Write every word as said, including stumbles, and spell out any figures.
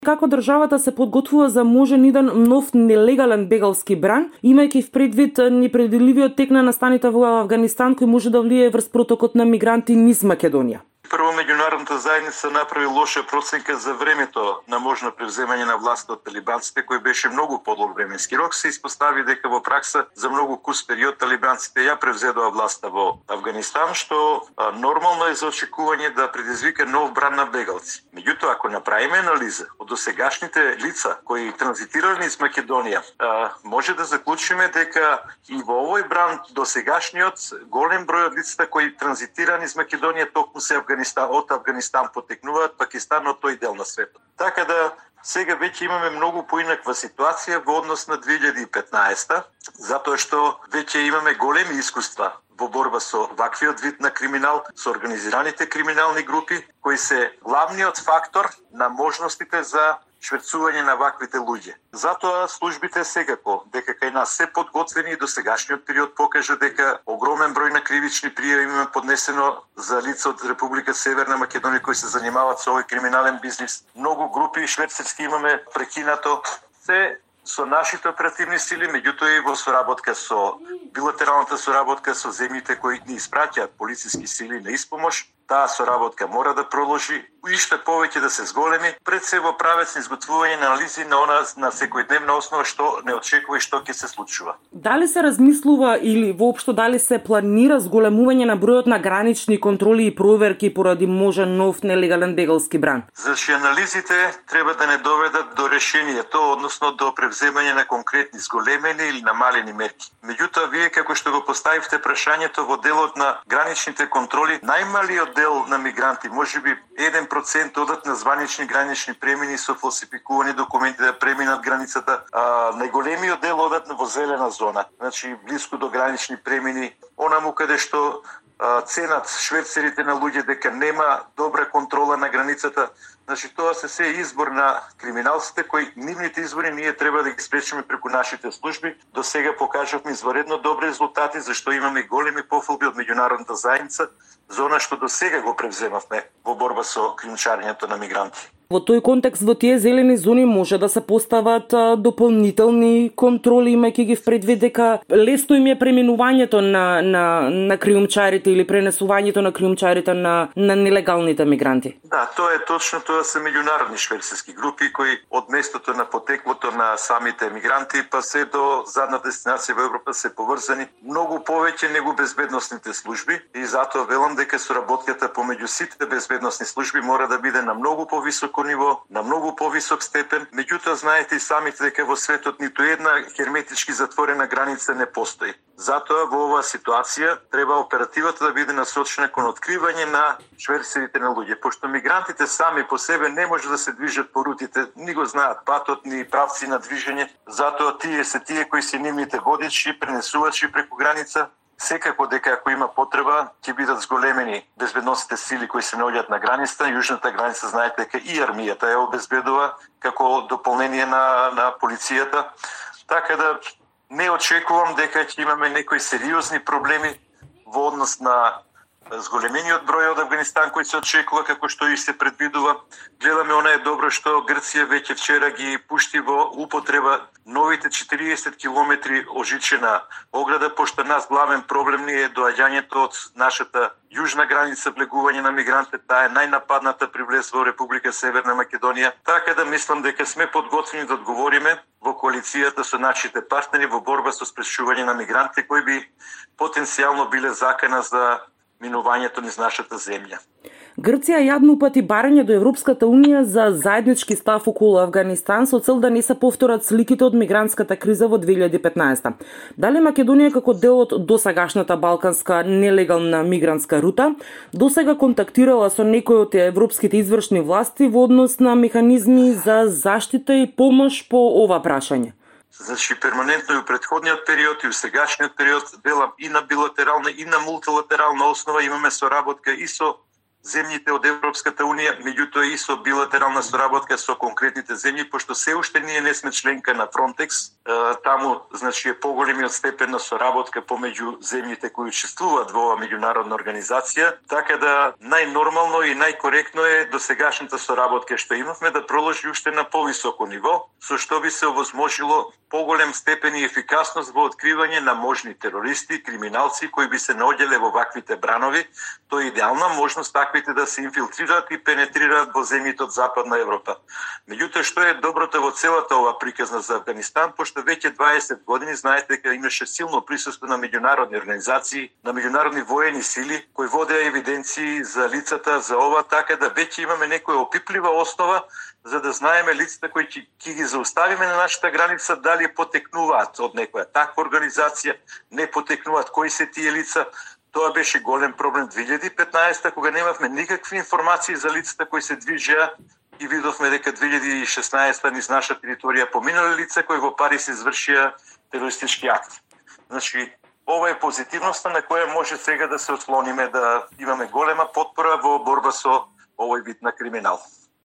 Како државата се подготвува за можен еден нов нелегален бегалски бран, имајќи в предвид непредвидливиот тек на настаните во Авганистан кој може да влие врз протокот на мигранти низ Македонија? Прво, меѓународната заедница направи лоша проценка за времето на можно превземање на власта од талибанците, кој беше многу подлог временски рок. Се испостави дека во пракса за многу кус период талибанците ја превзедоа власта во Авганистан, што а, нормално е за очекување да предизвика нов бран на бегалци. Меѓутоа, ако направиме анализа од досегашните лица кои транзитирале низ Македонија, а, може да заклучиме дека и во овој бран досегашниот голем број од лицата кои транзитира низ Македонија токму се Авганистан од Авганистан потекнуваат Пакистан од тој дел на светот. Така да сега веќе имаме многу поинаква ситуација во однос на две илјади и петнаесета, затоа што веќе имаме големи искуства во борба со ваквиот вид на криминал, со организираните криминални групи, кои се главниот фактор на можностите за шверцување на ваквите луѓе. Затоа службите секако дека кај нас се подготвени и до сегашниот период покажа дека огромен број на кривични пријави имаме поднесено за лица од Република Северна Македонија кои се занимаваат со овој криминален бизнис. Многу групи шверцерски имаме прекинато. Се со нашите оперативни сили, меѓутоа и во соработка со билатералната соработка со земјите кои ни испраќаат полициски сили на испомош. Таа соработка мора да продолжи и што повеќе да се зголеми, пред се во правец на изготвување на анализи на она на секојдневна основа што не очекува и што ќе се случува. Дали се размислува или воопшто дали се планира зголемување на бројот на гранични контроли и проверки поради можен нов нелегален бегалски бран? Значи анализите треба да не доведат до решението, односно до превземање на конкретни зголемени или намалени мерки. Меѓутоа, вие како што го поставивте прашањето во делот на граничните контроли, најмалиот дел на мигранти, можеби еден процент одат на званични гранични премини со фалсификувани документи да преминат границата. А, најголемиот дел одат во зелена зона, значи близко до гранични премини, онаму каде што а, ценат шверцерите на луѓе дека нема добра контрола на границата. Значи тоа се се избор на криминалците кои нивните избори ние треба да ги спречиме преку нашите служби. До сега покажавме изваредно добри резултати зашто имаме големи пофалби од меѓународната заедница за она што до сега го превземавме во борба со кримчарењето на мигранти. Во тој контекст, во тие зелени зони може да се постават а, дополнителни контроли, имајќи ги в предвид дека лесно им е преминувањето на, на, на криумчарите или пренесувањето на криумчарите на, на нелегалните мигранти. Да, тоа е точно, тоа се меѓународни шверцерски групи кои од местото на потеклото на самите мигранти па се до задна дестинација во Европа се поврзани многу повеќе него безбедносните служби и затоа велам дека соработката помеѓу сите безбедносни служби мора да биде на многу повисоко ниво, на многу повисок степен. Меѓутоа, знаете и самите дека во светот ниту една херметички затворена граница не постои. Затоа во оваа ситуација треба оперативата да биде насочена кон откривање на шверцерите на луѓе, пошто мигрантите сами по себе не може да се движат по рутите, ни го знаат патот, ни правци на движење, затоа тие се тие кои се нивните водичи, пренесувачи преку граница. Секако дека ако има потреба, ќе бидат зголемени безбедносните сили кои се наоѓаат на границата. Јужната граница, знаете дека и армијата ја обезбедува како дополнение на, на полицијата. Така да не очекувам дека ќе имаме некои сериозни проблеми во однос на зголемениот број од Авганистан кој се очекува како што и се предвидува. Гледаме она е добро што Грција веќе вчера ги пушти во употреба новите четириесет километри ожичена ограда, пошто нас главен проблем ни е доаѓањето од нашата јужна граница, влегување на мигранти, таа е најнападната при влез во Република Северна Македонија. Така да мислам дека сме подготвени да одговориме во коалицијата со нашите партнери во борба со спречување на мигранти кои би потенцијално биле закана за минувањето низ нашата земја. Грција јавно упати барање до Европската унија за заеднички став околу Авганистан со цел да не се повторат сликите од мигрантската криза во две илјади и петнаесета. Дали Македонија како дел од досегашната балканска нелегална мигрантска рута досега контактирала со некои од европските извршни власти во однос на механизми за заштита и помош по ова прашање? Значи, перманентно и у претходниот период и у сегашниот период, велам и на билатерална и на мултилатерална основа имаме соработка и со земјите од Европската унија, меѓутоа и со билатерална соработка со конкретните земји, пошто се уште ние не сме членка на Frontex, таму значи е поголемиот степен на соработка помеѓу земјите кои учествуваат во оваа меѓународна организација, така да најнормално и најкоректно е досегашната соработка што имавме да продолжи уште на повисоко ниво, со што би се овозможило поголем степен и ефикасност во откривање на можни терористи, криминалци кои би се наоѓале во ваквите бранови. Тоа е идеална можност таквите да се инфилтрираат и пенетрираат во земјите од Западна Европа. Меѓутоа, што е доброто во целата ова приказна за Авганистан, пошто веќе дваесет години знаете дека имаше силно присуство на меѓународни организации, на меѓународни воени сили кои водеа евиденции за лицата за ова, така да веќе имаме некоја опиплива основа за да знаеме лицата кои ќе ги зауставиме на нашата граница дали потекнуваат од некоја таква организација, не потекнуваат, кои се тие лица. Тоа беше голем проблем две илјади и петнаесета, кога немавме никакви информации за лицата кои се движеа и видовме дека две илјади и шеснаесета низ наша територија поминале лица кои во Париз извршија терористички акт. Значи, ова е позитивноста на која може сега да се ослониме, да имаме голема потпора во борба со овој вид на криминал.